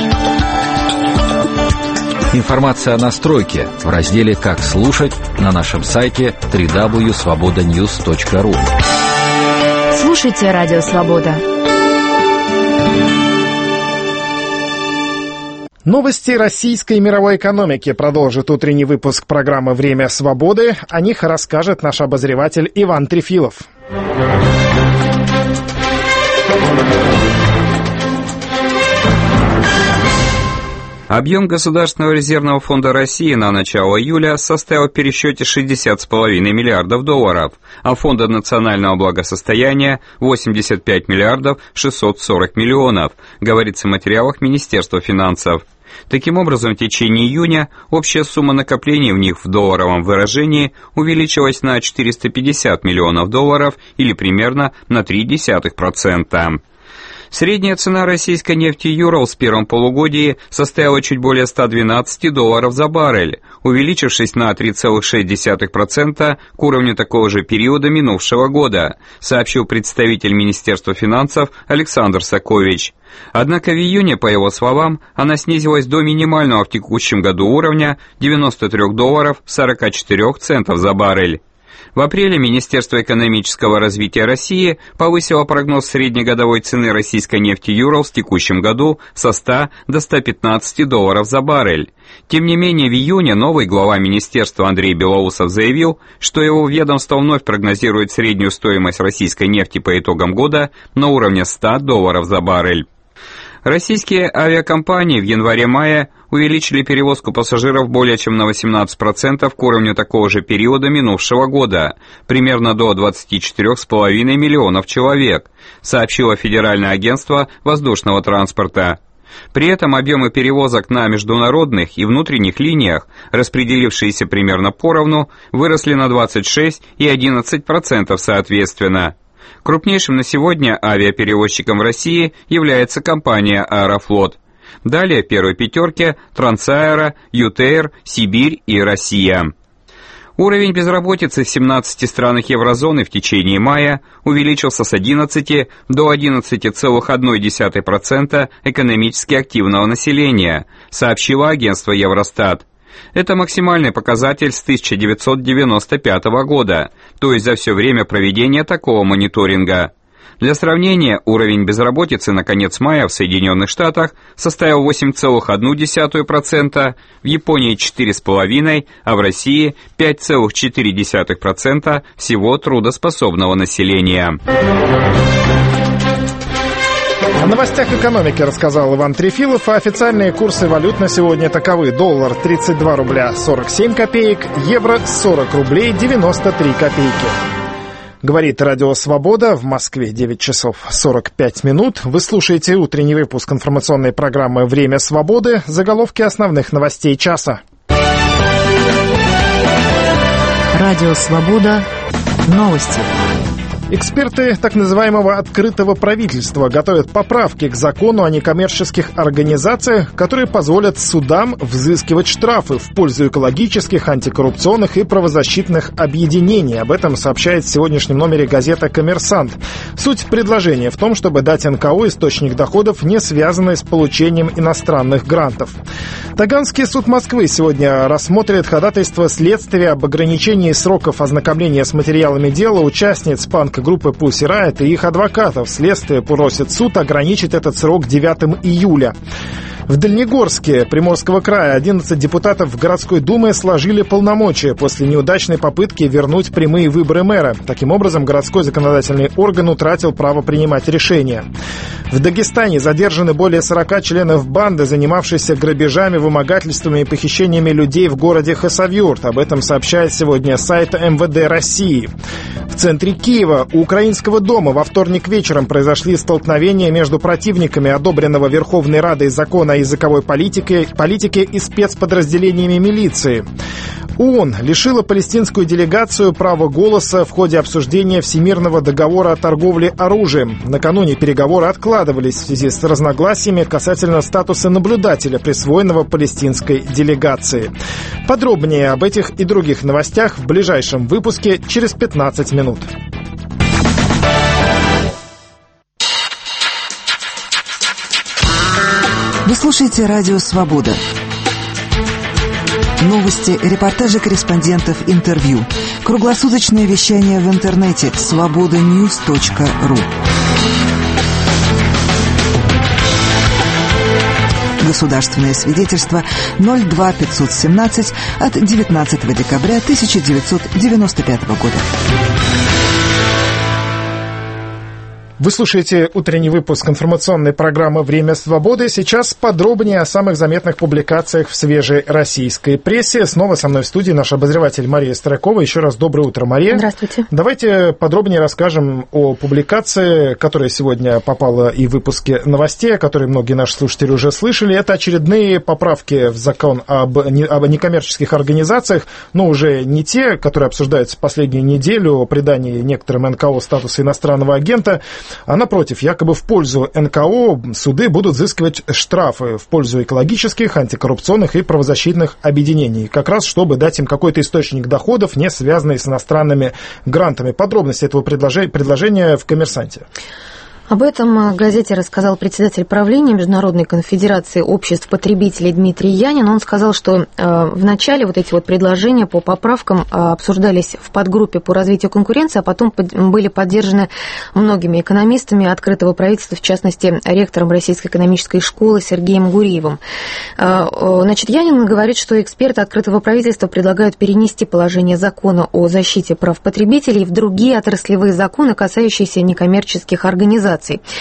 Информация о настройке в разделе «Как слушать» на нашем сайте дабл ю дабл ю дабл ю точка свобода ньюс точка ру. Слушайте «Радио Свобода». Новости российской и мировой экономики продолжит утренний выпуск программы «Время свободы». О них расскажет наш обозреватель Иван Трефилов. Объем Государственного резервного фонда России на начало июля составил в пересчете шестьдесят с половиной миллиардов долларов, а Фонда национального благосостояния восемьдесят пять миллиардов шестьсот сорок миллионов, говорится в материалах Министерства финансов. Таким образом, в течение июня общая сумма накоплений в них в долларовом выражении увеличилась на четыреста пятьдесят миллионов долларов или примерно на три десятых процента. Средняя цена российской нефти Юрал в первом полугодии составила чуть более ста двенадцати долларов за баррель, увеличившись на три целых шесть десятых процента к уровню такого же периода минувшего года, сообщил представитель Министерства финансов Александр Сакович. Однако в июне, по его словам, она снизилась до минимального в текущем году уровня девяноста трёх долларов сорока четырёх центов за баррель. В апреле Министерство экономического развития России повысило прогноз среднегодовой цены российской нефти Юрал в текущем году со ста до ста пятнадцати долларов за баррель. Тем не менее, в июне новый глава министерства Андрей Белоусов заявил, что его ведомство вновь прогнозирует среднюю стоимость российской нефти по итогам года на уровне ста долларов за баррель. Российские авиакомпании в январе-мае увеличили перевозку пассажиров более чем на восемнадцать процентов к уровню такого же периода минувшего года, примерно до двадцати четырёх с половиной миллионов человек, сообщило Федеральное агентство воздушного транспорта. При этом объемы перевозок на международных и внутренних линиях, распределившиеся примерно поровну, выросли на двадцать шесть и одиннадцать процентов соответственно. Крупнейшим на сегодня авиаперевозчиком в России является компания «Аэрофлот». Далее в первой пятерке Трансаэро, ЮТЭЙР, Сибирь и Россия. Уровень безработицы в семнадцати странах еврозоны в течение мая увеличился с одиннадцати до одиннадцати целых одной десятой процента экономически активного населения, сообщило агентство Евростат. Это максимальный показатель с тысяча девятьсот девяносто пятого года, то есть за все время проведения такого мониторинга. Для сравнения, уровень безработицы на конец мая в Соединенных Штатах составил восемь целых одну десятую процента, в Японии четыре целых пять десятых процента, а в России пять целых четыре десятых процента всего трудоспособного населения. О новостях экономики рассказал Иван Трефилов, а официальные курсы валют на сегодня таковы. Доллар тридцать два рубля сорок семь копеек, евро сорок рублей девяносто три копейки. Говорит Радио Свобода, в Москве девять часов сорок пять минут. Вы слушаете утренний выпуск информационной программы «Время свободы». Заголовки основных новостей часа. Радио Свобода. Новости. Эксперты так называемого «открытого правительства» готовят поправки к закону о некоммерческих организациях, которые позволят судам взыскивать штрафы в пользу экологических, антикоррупционных и правозащитных объединений. Об этом сообщает в сегодняшнем номере газета «Коммерсант». Суть предложения в том, чтобы дать эн ка о источник доходов, не связанный с получением иностранных грантов. Таганский суд Москвы сегодня рассмотрит ходатайство следствия об ограничении сроков ознакомления с материалами дела участниц панк-группы Pussy Riot и их адвокатов. Следствие просит суд ограничить этот срок девятого июля. В Дальнегорске Приморского края одиннадцать депутатов городской думы сложили полномочия после неудачной попытки вернуть прямые выборы мэра. Таким образом, городской законодательный орган утратил право принимать решения. В Дагестане задержаны более сорока членов банды, занимавшейся грабежами, вымогательствами и похищениями людей в городе Хасавюрт. Об этом сообщает сегодня сайт эм вэ дэ России. В центре Киева у Украинского дома во вторник вечером произошли столкновения между противниками одобренного Верховной Радой закона о языковой политике, политике и спецподразделениями милиции. ООН лишила палестинскую делегацию права голоса в ходе обсуждения Всемирного договора о торговле оружием. Накануне переговоры откладывались в связи с разногласиями касательно статуса наблюдателя, присвоенного палестинской делегации. Подробнее об этих и других новостях в ближайшем выпуске через пятнадцать минут. Вы слушаете Радио Свобода. Новости, репортажи корреспондентов, интервью. Круглосуточное вещание в интернете свобода ньюс точка ру. Государственное свидетельство ноль два пятьсот семнадцать от девятнадцатого декабря тысяча девятьсот девяносто пятого года. Вы слушаете утренний выпуск информационной программы «Время свободы». Сейчас подробнее о самых заметных публикациях в свежей российской прессе. Снова со мной в студии наш обозреватель Мария Старякова. Еще раз доброе утро, Мария. Здравствуйте. Давайте подробнее расскажем о публикации, которая сегодня попала и в выпуске новостей, о которой многие наши слушатели уже слышали. Это очередные поправки в закон об, об некоммерческих организациях, но уже не те, которые обсуждаются последнюю неделю, о придании некоторым эн ка о статуса иностранного агента, а напротив, якобы в пользу эн ка о суды будут взыскивать штрафы в пользу экологических, антикоррупционных и правозащитных объединений, как раз чтобы дать им какой-то источник доходов, не связанный с иностранными грантами. Подробности этого предложения в «Коммерсанте». Об этом газете рассказал председатель правления Международной конфедерации обществ потребителей Дмитрий Янин. Он сказал, что э, в начале вот эти вот предложения по поправкам э, обсуждались в подгруппе по развитию конкуренции, а потом под, были поддержаны многими экономистами открытого правительства, в частности, ректором Российской экономической школы Сергеем Гуриевым. Э, э, значит, Янин говорит, что эксперты открытого правительства предлагают перенести положение закона о защите прав потребителей в другие отраслевые законы, касающиеся некоммерческих организаций.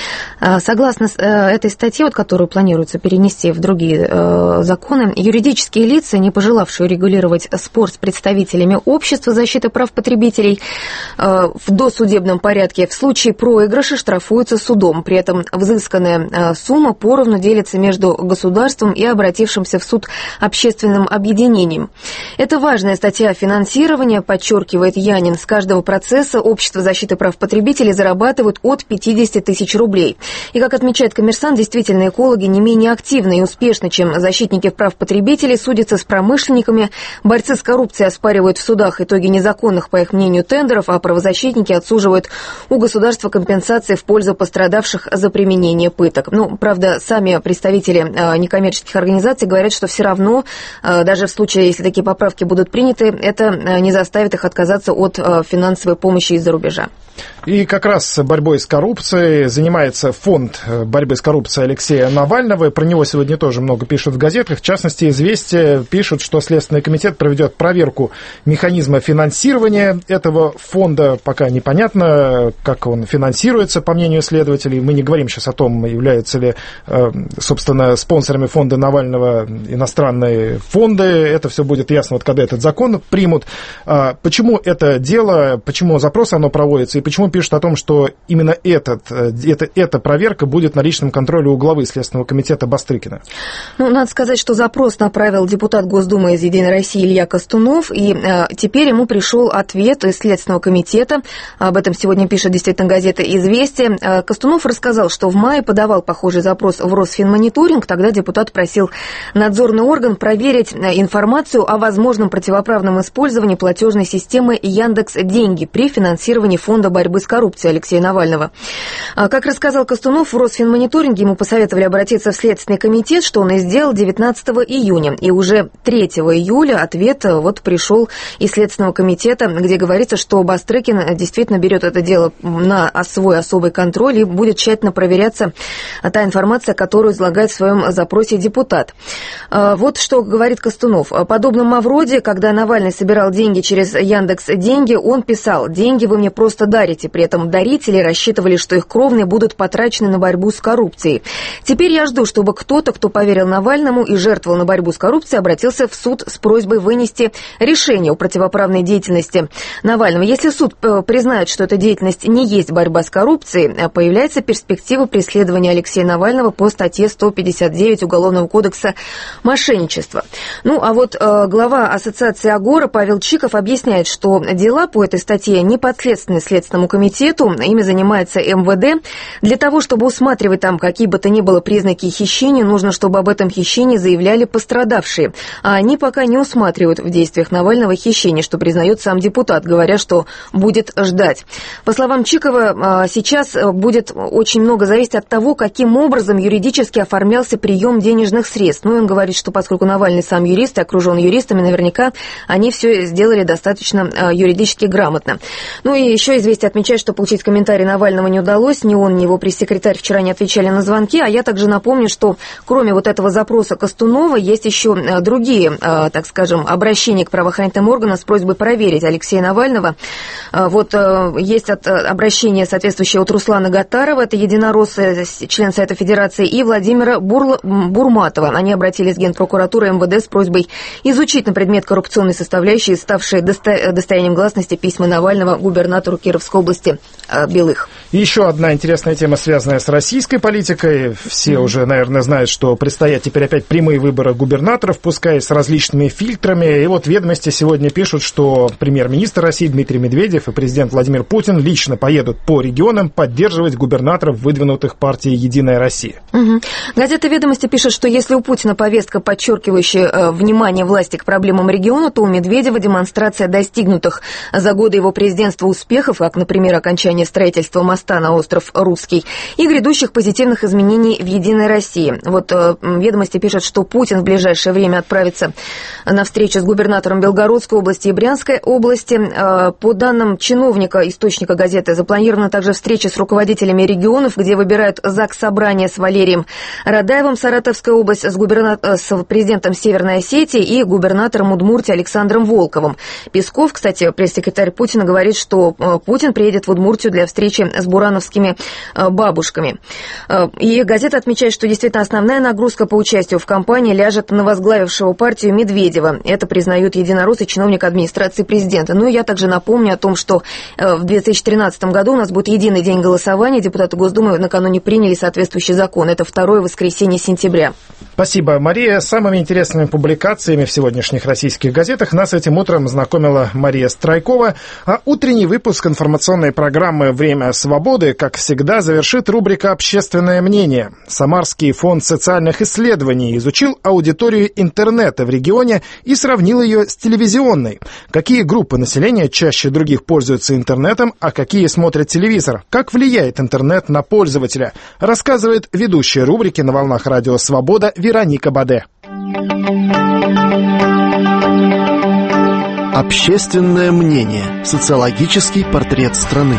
Согласно этой статье, вот, которую планируется перенести в другие э, законы, юридические лица, не пожелавшие регулировать спор с представителями общества защиты прав потребителей э, в досудебном порядке, в случае проигрыша штрафуются судом. При этом взысканная э, сумма поровну делится между государством и обратившимся в суд общественным объединением. Это важная статья финансирования, подчеркивает Янин. С каждого процесса общество защиты прав потребителей зарабатывают от пятьдесят тысяч рублей. И, как отмечает «Коммерсант», действительно, экологи не менее активны и успешны, чем защитники прав потребителей, судятся с промышленниками, борцы с коррупцией оспаривают в судах итоги незаконных, по их мнению, тендеров, а правозащитники отсуживают у государства компенсации в пользу пострадавших за применение пыток. Ну, правда, сами представители некоммерческих организаций говорят, что все равно, даже в случае, если такие поправки будут приняты, это не заставит их отказаться от финансовой помощи из-за рубежа. И как раз борьбой с коррупцией занимается фонд борьбы с коррупцией Алексея Навального. Про него сегодня тоже много пишут в газетах. В частности, «Известия» пишут, что Следственный комитет проведет проверку механизма финансирования этого фонда. Пока непонятно, как он финансируется, по мнению следователей. Мы не говорим сейчас о том, являются ли, собственно, спонсорами фонда Навального иностранные фонды. Это все будет ясно, вот когда этот закон примут. Почему это дело, почему запрос оно проводится, и почему пишут о том, что именно этот, это, эта проверка будет на личном контроле у главы Следственного комитета Бастрыкина? Ну, надо сказать, что запрос направил депутат Госдумы из «Единой России» Илья Костунов, и э, теперь ему пришел ответ из Следственного комитета. Об этом сегодня пишет действительно газета «Известия». Э, Костунов рассказал, что в мае подавал похожий запрос в Росфинмониторинг. Тогда депутат просил надзорный орган проверить информацию о возможном противоправном использовании платежной системы Яндекс.Деньги при финансировании фонда борьбы с коррупцией Алексея Навального. Как рассказал Костунов, в Росфинмониторинге ему посоветовали обратиться в Следственный комитет, что он и сделал девятнадцатого июня. И уже третьего июля ответ вот пришел из Следственного комитета, где говорится, что Бастрыкин действительно берет это дело на свой особый контроль и будет тщательно проверяться та информация, которую излагает в своем запросе депутат. Вот что говорит Костунов. Подобно Мавроди, когда Навальный собирал деньги через Яндекс.Деньги, он писал: «Деньги вы мне просто дарите». При этом дарители рассчитывали, что их кровные будут потрачены на борьбу с коррупцией. Теперь я жду, чтобы кто-то, кто поверил Навальному и жертвовал на борьбу с коррупцией, обратился в суд с просьбой вынести решение о противоправной деятельности Навального. Если суд признает, что эта деятельность не есть борьба с коррупцией, появляется перспектива преследования Алексея Навального по статье сто пятьдесят девять Уголовного кодекса «Мошенничество». Ну, а вот э, глава ассоциации «Агора» Павел Чиков объясняет, что дела по этой статье не подследственны Следственному комитету, ими занимается эм вэ дэ. Для того, чтобы усматривать там какие бы то ни было признаки хищения, нужно, чтобы об этом хищении заявляли пострадавшие. А они пока не усматривают в действиях Навального хищения, что признает сам депутат, говоря, что будет ждать. По словам Чикова, сейчас будет очень много зависеть от того, каким образом юридически оформлялся прием денежных средств. Ну, он говорит, что поскольку Навальный сам юрист и окружен юристами, наверняка они все сделали достаточно юридически грамотно. Ну и еще «Известия» отмечает, отмечает, что получить комментарий Навального не удалось. Ни он, ни его пресс-секретарь вчера не отвечали на звонки. А я также напомню, что кроме вот этого запроса Костунова есть еще другие, так скажем, обращения к правоохранительным органам с просьбой проверить Алексея Навального. Вот есть от обращение соответствующее от Руслана Гатарова, это единороссы, член Совета Федерации, и Владимира Бурла, Бурматова. Они обратились в Генпрокуратуру МВД с просьбой изучить на предмет коррупционной составляющей, ставшие досто, достоянием гласности, письма Навального губернатору Кировской области Белых. Еще одна интересная тема, связанная с российской политикой. Все mm-hmm. уже, наверное, знают, что предстоят теперь опять прямые выборы губернаторов, пускай с различными фильтрами. И вот «Ведомости» сегодня пишут, что премьер-министр России Дмитрий Медведев и президент Владимир Путин лично поедут по регионам поддерживать губернаторов, выдвинутых партией «Единая Россия». Угу. Газета «Ведомости» пишет, что если у Путина повестка, подчеркивающая э, внимание власти к проблемам региона, то у Медведева демонстрация достигнутых за годы его президентства успехов, как, например, окончание строительства моста на остров Русский, и грядущих позитивных изменений в «Единой России». Вот э, «Ведомости» пишут, что Путин в ближайшее время отправится на встречу с губернатором Белгородской области и Брянской области. Э, по данным чиновника, источника газеты, запланирована также встреча с руководителями регионов, где выбирают заксобрание с Валерием Радаевым, Саратовская область, с, губерна... с президентом Северной Осетии и губернатором Удмуртии Александром Волковым. Песков, кстати, пресс-секретарь Путина, говорит, что Путин приедет в Удмуртию для встречи с бурановскими бабушками. И газета отмечает, что действительно основная нагрузка по участию в кампании ляжет на возглавившего партию Медведева. Это признают единороссы, чиновник администрации президента. Ну и я также напомню о том, что в две тысячи тринадцатом году у нас будет единый день голосования. Депутаты Госдумы накануне приняли соответствующий закон. Это второе воскресенье сентября. Спасибо, Мария. С самыми интересными публикациями в сегодняшних российских газетах нас этим утром знакомила Мария Страйкова. А утренний выпуск информационной программы «Время свободы», как всегда, завершит рубрика «Общественное мнение». Самарский фонд социальных исследований изучил аудиторию интернета в регионе и сравнил ее с телевизионной. Какие группы населения чаще других пользуются интернетом, а какие смотрят телевизор? Как влияет интернет на пользователя? Рассказывает ведущая рубрики на волнах радио «Свобода» Вероника Баде. Общественное мнение. Социологический портрет страны.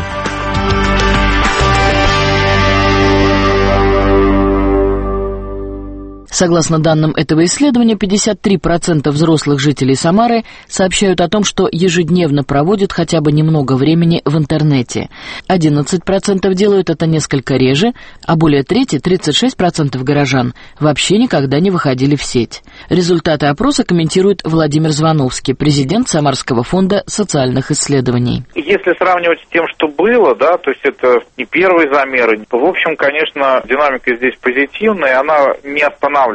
Согласно данным этого исследования, пятьдесят три процента взрослых жителей Самары сообщают о том, что ежедневно проводят хотя бы немного времени в интернете. одиннадцать процентов делают это несколько реже, а более трети, тридцать шесть процентов горожан, вообще никогда не выходили в сеть. Результаты опроса комментирует Владимир Звановский, президент Самарского фонда социальных исследований. Если сравнивать с тем, что было, да, то есть это не первые замеры, то, в общем, конечно, динамика здесь позитивная, она не останавливается.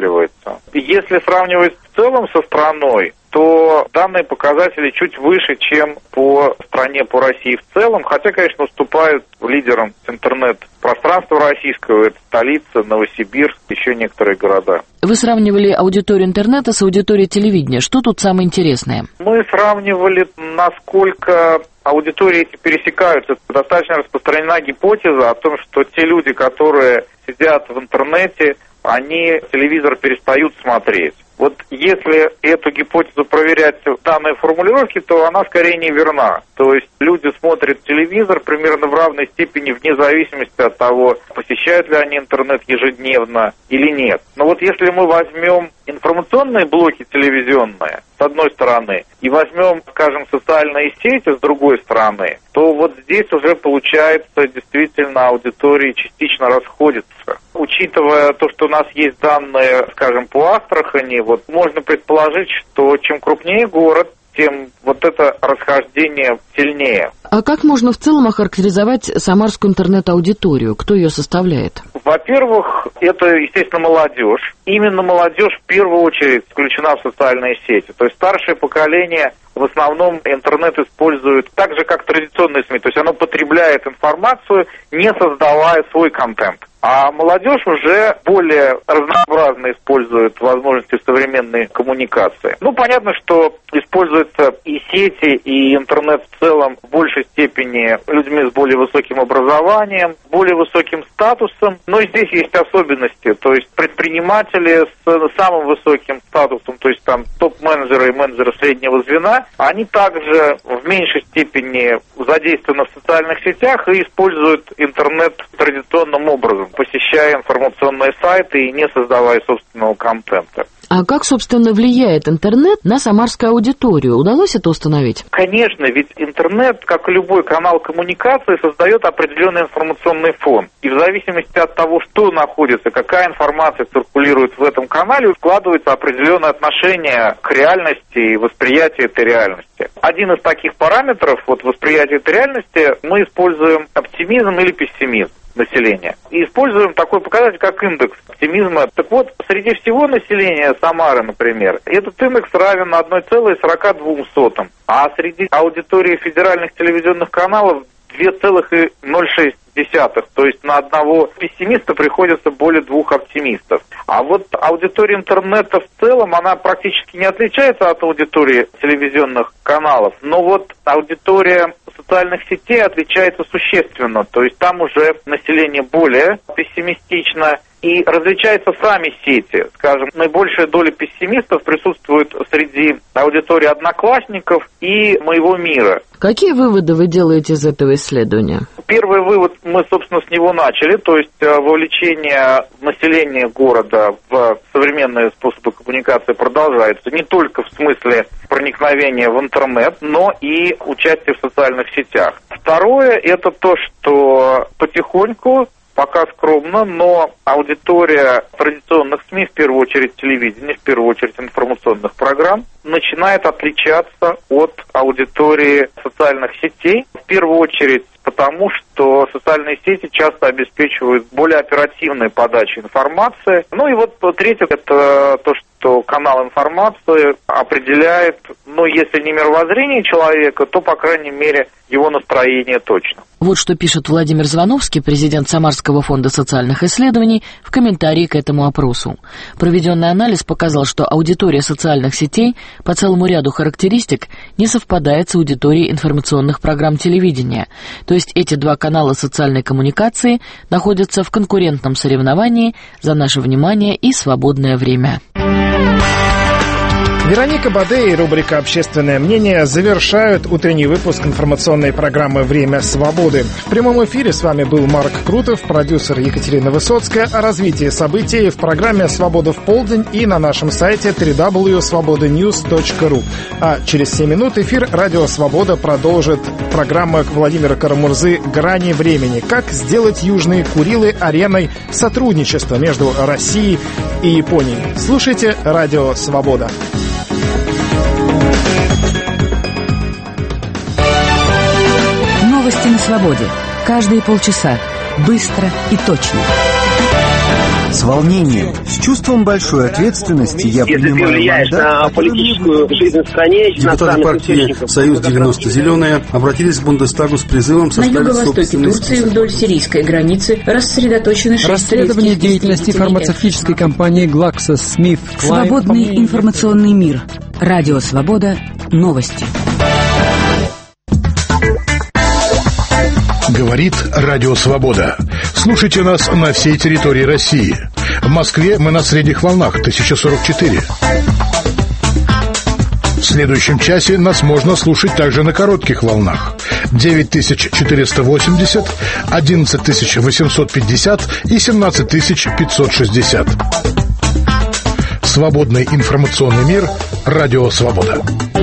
Если сравнивать в целом со страной, то данные показатели чуть выше, чем по стране, по России в целом, хотя, конечно, уступают лидерам интернет-пространства российского, это столица, Новосибирск, еще некоторые города. Вы сравнивали аудиторию интернета с аудиторией телевидения. Что тут самое интересное? Мы сравнивали, насколько аудитории эти пересекаются. Достаточно распространена гипотеза о том, что те люди, которые сидят в интернете, они телевизор перестают смотреть. Вот если эту гипотезу проверять в данной формулировке, то она скорее не верна. То есть люди смотрят телевизор примерно в равной степени, вне зависимости от того, посещают ли они интернет ежедневно или нет. Но вот если мы возьмем информационные блоки телевизионные, с одной стороны, и возьмем, скажем, социальные сети, с другой стороны, то вот здесь уже получается действительно аудитории частично расходятся. Учитывая то, что у нас есть данные, скажем, по Астрахани, вот можно предположить, что чем крупнее город, тем вот это расхождение сильнее. А как можно в целом охарактеризовать самарскую интернет-аудиторию? Кто ее составляет? Во-первых, это, естественно, молодежь. Именно молодежь в первую очередь включена в социальные сети. То есть старшее поколение в основном интернет использует так же, как традиционные СМИ. То есть оно потребляет информацию, не создавая свой контент. А молодежь уже более разнообразно использует возможности современной коммуникации. Ну, понятно, что используются и сети, и интернет в целом в большей степени людьми с более высоким образованием, более высоким статусом. Но и здесь есть особенности. То есть предприниматели с самым высоким статусом, то есть там топ-менеджеры и менеджеры среднего звена, они также в меньшей степени задействованы в социальных сетях и используют интернет традиционным образом, посещая информационные сайты и не создавая собственного контента. А как, собственно, влияет интернет на самарскую аудиторию? Удалось это установить? Конечно, ведь интернет, как и любой канал коммуникации, создает определенный информационный фон. И в зависимости от того, что находится, какая информация циркулирует в этом канале, складывается определенное отношение к реальности и восприятию этой реальности. Один из таких параметров вот, восприятия этой реальности мы используем оптимизм или пессимизм населения. И используем такой показатель, как индекс оптимизма. Так вот, среди всего населения Самары, например, этот индекс равен одна целая сорок две сотых, а среди аудитории федеральных телевизионных каналов две целых ноль шесть десятых. То есть на одного пессимиста приходится более двух оптимистов. А вот аудитория интернета в целом, она практически не отличается от аудитории телевизионных каналов. Но вот аудитория социальных сетей отличается существенно. То есть там уже население более пессимистично. И различаются сами сети. Скажем, наибольшая доля пессимистов присутствует среди аудитории одноклассников и моего мира. Какие выводы вы делаете из этого исследования? Первый вывод, мы, собственно, с него начали, то есть вовлечение населения города в современные способы коммуникации продолжается не только в смысле проникновения в интернет, но и участия в социальных сетях. Второе, это то, что потихоньку, пока скромно, но аудитория традиционных СМИ, в первую очередь телевидения, в первую очередь информационных программ, начинает отличаться от аудитории социальных сетей. В первую очередь потому, что социальные сети часто обеспечивают более оперативной подачей информации. Ну и вот третье, это то, что канал информации определяет, ну если не мировоззрение человека, то, по крайней мере, его настроение точно. Вот что пишет Владимир Звановский, президент Самарского фонда социальных исследований, в комментарии к этому опросу. Проведенный анализ показал, что аудитория социальных сетей по целому ряду характеристик не совпадает с аудиторией информационных программ телевидения. То есть эти два канала социальной коммуникации находятся в конкурентном соревновании за наше внимание и свободное время. Вероника Бадей и рубрика «Общественное мнение» завершают утренний выпуск информационной программы «Время свободы». В прямом эфире с вами был Марк Крутов, продюсер Екатерина Высоцкая. О развитии событий в программе «Свобода в полдень» и на нашем сайте дабл ю дабл ю дабл ю точка свобода ньюс точка ру. А через семь минут эфир «Радио Свобода» продолжит программа Владимира Карамурзы «Грани времени». Как сделать Южные Курилы ареной сотрудничества между Россией и Японией. Слушайте «Радио Свобода». Новости на свободе. Каждые полчаса. Быстро и точно. С волнением, с чувством большой ответственности я Если принимаю ты влияешь мандат, на политическую жизнь в стране, депутаты партии «Союз девяносто зеленые» обратились к Бундестагу с призывом составить На юго-востоке собственный Турции список. вдоль сирийской границы рассредоточены шесть Расследование турецких деятельности истребителей фармацевтической компании GlaxoSmithKline. Свободный информационный мир. Радио Свобода. Новости. Говорит Радио Свобода. Слушайте нас на всей территории России. В Москве мы на средних волнах тысяча сорок четыре. В следующем часе нас можно слушать также на коротких волнах. девять тысяч четыреста восемьдесят, одиннадцать тысяч восемьсот пятьдесят и семнадцать тысяч пятьсот шестьдесят. Свободный информационный мир. Радио Свобода.